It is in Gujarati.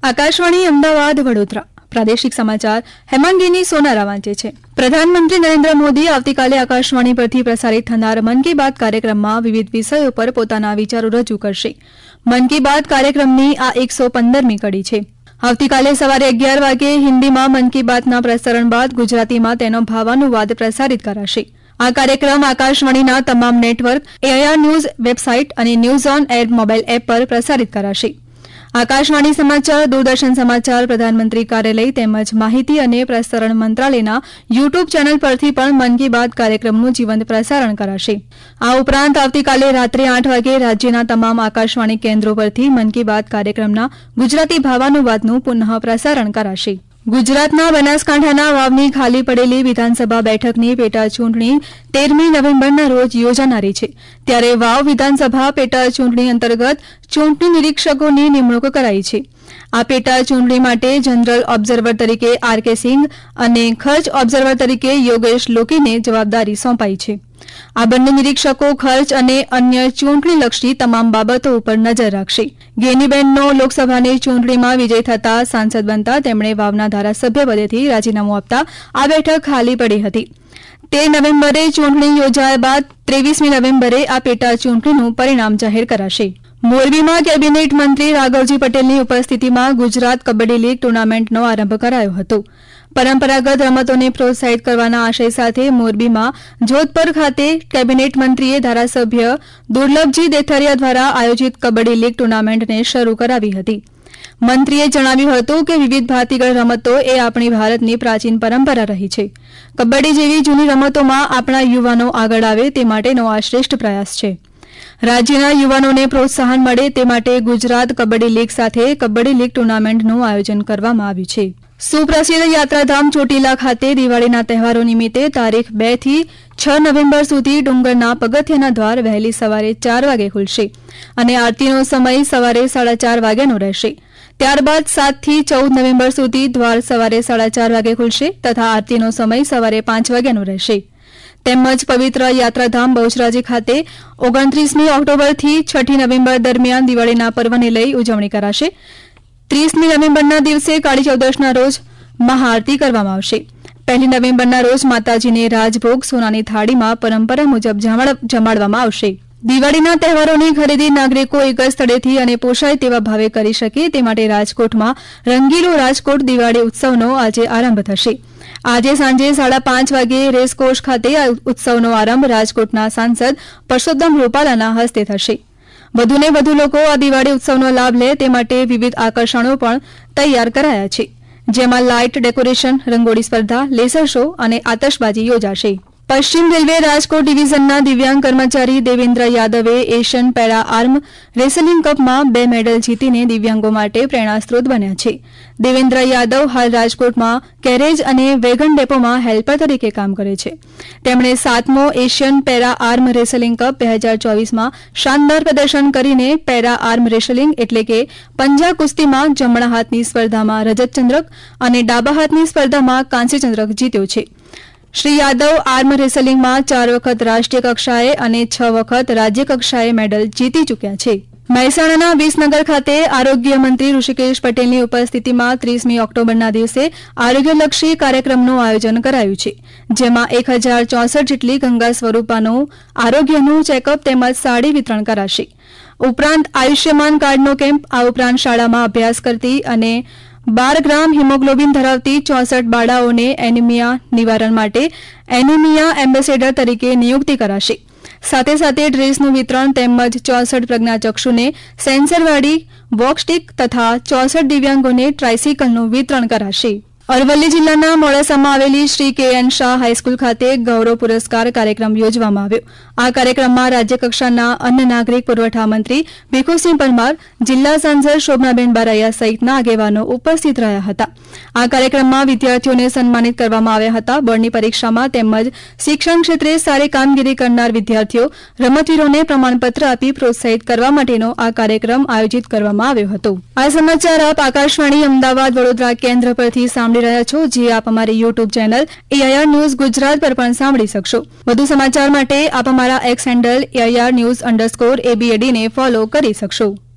આકાશવાણી અમદાવાદ વડોદરા પ્રાદેશિક સમાચાર હેમાંગીની સોનારા વાંચે છે। પ્રધાનમંત્રી નરેન્દ્ર મોદી આવતીકાલે આકાશવાણી પરથી પ્રસારિત થનાર મન કી બાત કાર્યક્રમમાં વિવિધ વિષયો પર પોતાના વિચારો રજૂ કરશે। મન કી બાત કાર્યક્રમની આ 115મી કડી છે। આવતીકાલે સવારે 11 વાગે હિન્દીમાં મન કી બાતના પ્રસારણ બાદ ગુજરાતીમાં તેનો ભાવાનુવાદ પ્રસારિત કરાશે। આ કાર્યક્રમ આકાશવાણીના તમામ નેટવર્ક, એઆઈઆર ન્યૂઝ વેબસાઇટ અને news on air mobile app પર પ્રસારિત કરાશે। આકાશવાણી સમાચાર, દૂરદર્શન સમાચાર, પ્રધાનમંત્રી કાર્યાલય તેમજ માહિતી અને પ્રસારણ મંત્રાલયના યુટ્યુબ ચેનલ પરથી પણ મન કી બાત કાર્યક્રમનું જીવંત પ્રસારણ કરાશે। આ ઉપરાંત આવતીકાલે રાત્રે 8 વાગે રાજ્યના તમામ આકાશવાણી કેન્દ્રો પરથી મન કી બાત કાર્યક્રમના ગુજરાતી ભાવાનુવાદનું પુનઃ પ્રસારણ કરાશે। ગુજરાતના બનાસકાંઠાના વાવની ખાલી પડેલી વિધાનસભા બેઠકની પેટા ચૂંટણી 13મી નવેમ્બરના રોજ યોજાનારી છે। ત્યારે વાવ વિધાનસભા પેટા ચૂંટણી અંતર્ગત ચૂંટણી નિરીક્ષકોની નિમણૂક કરાઈ છે। આ પેટા ચૂંટણી માટે જનરલ ઓબ્ઝર્વર તરીકે આર.કે. સિંઘ અને ખર્ચ ઓબ્ઝર્વર તરીકે યોગેશ લોકીને જવાબદારી સોંપાઈ છે। આ બંને નિરીક્ષકો ખર્ચ અને અન્ય ચૂંટણીલક્ષી તમામ બાબતો ઉપર નજર રાખશે। ગેનીબેનનો લોકસભાની ચૂંટણીમાં વિજય થતા સાંસદ બનતા તેમણે વાવના ધારાસભ્ય પદેથી રાજીનામું આપતા આ બેઠક ખાલી પડી હતી। 13 નવેમ્બરે ચૂંટણી યોજાયા બાદ 23મી નવેમ્બરે આ પેટા ચૂંટણીનું પરિણામ જાહેર કરાશે। મોરબીમાં કેબિનેટ મંત્રી રાઘવજી પટેલની ઉપસ્થિતિમાં ગુજરાત કબડ્ડી લીગ ટુર્નામેન્ટનો આરંભ કરાયો હતો। પરંપરાગત રમતોને પ્રોત્સાહિત કરવાના આશય સાથે મોરબીમાં જોધપર ખાતે કેબિનેટ મંત્રીએ ધારાસભ્ય દુર્લભજી દેથરિયા દ્વારા આયોજિત કબડ્ડી લીગ ટુર્નામેન્ટને શરૂ કરાવી હતી। મંત્રીએ જણાવ્યું હતું કે વિવિધ ભાતીગળ રમતો એ આપણી ભારતની પ્રાચીન પરંપરા રહી છે। કબડ્ડી જેવી જૂની રમતોમાં આપણા યુવાનો આગળ આવે તે માટેનો આ શ્રેષ્ઠ પ્રયાસ છે। રાજ્યના યુવાનોને પ્રોત્સાહન મળે તે માટે ગુજરાત કબડ્ડી લીગ સાથે કબડ્ડી લીગ ટુર્નામેન્ટનું આયોજન કરવામાં આવ્યું છે। સુપ્રસિદ્ધ યાત્રાધામ ચોટીલા ખાતે દિવાળીના તહેવારો નિમિત્તે તારીખ 2 થી 6 નવેમ્બર સુધી ડુંગરના પગથિયાના દ્વાર વહેલી સવારે 4 વાગે ખુલશે અને આરતીનો સમય સવારે 4:30 વાગ્યાનો રહેશે। ત્યારબાદ 7 થી 14 નવેમ્બર સુધી દ્વાર સવારે 4:30 વાગે ખુલશે તથા આરતીનો સમય સવારે 5 વાગ્યાનો રહેશે। તેમજ પવિત્ર યાત્રાધામ બહુચરાજી ખાતે 29મી ઓક્ટોબરથી 6ઠી નવેમ્બર દરમિયાન દિવાળીના પર્વને લઈ ઉજવણી કરાશે। 30મી નવેમ્બરના દિવસે કાળી ચૌદશના રોજ મહાઆરતી કરવામાં આવશે। 1લી નવેમ્બરના રોજ માતાજીને રાજભોગ સોનાની થાળીમાં પરંપરા મુજબ જમાડવામાં આવશે। દિવાળીના તહેવારોની ખરીદી નાગરિકો એક જ સ્થળેથી અને પોષાય તેવા ભાવે કરી શકે તે માટે રાજકોટમાં રંગીલો રાજકોટ દિવાળી ઉત્સવનો આજે આરંભ થશે। આજે સાંજે 5:30 વાગે રેસકોર્સ ખાતે આ ઉત્સવનો આરંભ રાજકોટના સાંસદ પરસોત્તમ રૂપાલાના હસ્તે થશે। વધુને વધુ લોકો આ દિવાળી ઉત્સવનો લાભ લે તે માટે વિવિધ આકર્ષણો પણ તૈયાર કરાયા છે, જેમાં લાઇટ ડેકોરેશન, રંગોળી સ્પર્ધા, લેસર શો અને આતશબાજી યોજાશે। પશ્ચિમ રેલવે રાજકોટ ડિવિઝનના દિવ્યાંગ કર્મચારી દેવેન્દ્ર યાદવે એશિયન પેરા આર્મ રેસલિંગ કપમાં 2 મેડલ જીતીને દિવ્યાંગો માટે પ્રેરણાસ્ત્રોત બન્યા છે। દેવેન્દ્ર યાદવ હાલ રાજકોટમાં કેરેજ અને વેગન ડેપોમાં હેલ્પર તરીકે કામ કરે છે। તેમણે 7મો Asian para arm wrestling cup 2024માં શાનદાર પ્રદર્શન કરીને પેરા આર્મ રેસલિંગ એટલે કે પંજા કુસ્તીમાં જમણા હાથની સ્પર્ધામાં રજત ચંદ્રક અને ડાબા હાથની સ્પર્ધામાં કાંસ્ય ચંદ્રક જીત્યો છે। શ્રી યાદવ આર્મ રેસલિંગમાં 4 વખત રાષ્ટ્રીય કક્ષાએ અને 6 વખત રાજ્ય કક્ષાએ મેડલ જીતી ચૂક્યા છે। મહેસાણાના વિસનગર ખાતે આરોગ્ય મંત્રી ઋષિકેશ પટેલની ઉપસ્થિતિમાં 30મી ઓક્ટોબરના દિવસે આરોગ્યલક્ષી કાર્યક્રમનું આયોજન કરાયું છે, જેમાં 1064 જેટલી ગંગા સ્વરૂપાનું આરોગ્યનું ચેકઅપ તેમજ સાડી વિતરણ કરાશે। ઉપરાંત આયુષ્યમાન કાર્ડનો કેમ્પ, આ ઉપરાંત શાળામાં અભ્યાસ કરતી અને 12 ગ્રામ હિમોગ્લોબિન ધરાવતી 64 બાળાઓને એનિમિયા નિવારણ માટે એનિમિયા એમ્બેસેડર તરીકે નિયુક્તિ કરાશે। સાથે સાથે ડ્રેસનું વિતરણ તેમજ 64 પ્રજ્ઞાચક્ષુને સેન્સરવાળી વોક સ્ટીક તથા 64 દિવ્યાંગોને ટ્રાયસિકલનું વિતરણ કરાશે। અરવલ્લી જિલ્લાના મોડાસામાં આવેલી શ્રી કે.એન. શાહ હાઈસ્કૂલ ખાતે ગૌરવ પુરસ્કાર કાર્યક્રમ યોજવામાં આવ્યો। આ કાર્યક્રમમાં રાજ્યકક્ષાના અન્ન નાગરિક પુરવઠા મંત્રી ભીખુસિંહ પરમાર, જિલ્લા સાંસદ શોભનાબેન બારૈયા સહિતના આગેવાનો ઉપસ્થિત રહ્યા હતા। આ કાર્યક્રમમાં વિદ્યાર્થીઓને સન્માનિત કરવામાં આવ્યા હતા। બોર્ડની પરીક્ષામાં તેમજ શિક્ષણ ક્ષેત્રે સારી કામગીરી કરનાર વિદ્યાર્થીઓ, રમતવીરોને પ્રમાણપત્ર આપી પ્રોત્સાહિત કરવા માટેનો આ કાર્યક્રમ આયોજિત કરવામાં આવ્યો હતો। આ સમાચાર આપ આકાશવાણી અમદાવાદ વડોદરા કેન્દ્ર પરથી સાંભળી રહ્યા છો, જે આપ અમારી YouTube channel AIR news Gujarat પર પણ સાંભળી શકશો। વધુ સમાચાર માટે આપ અમારા એક્સ હેન્ડલ AIR News_ABAD ને ફોલો કરી શકશો।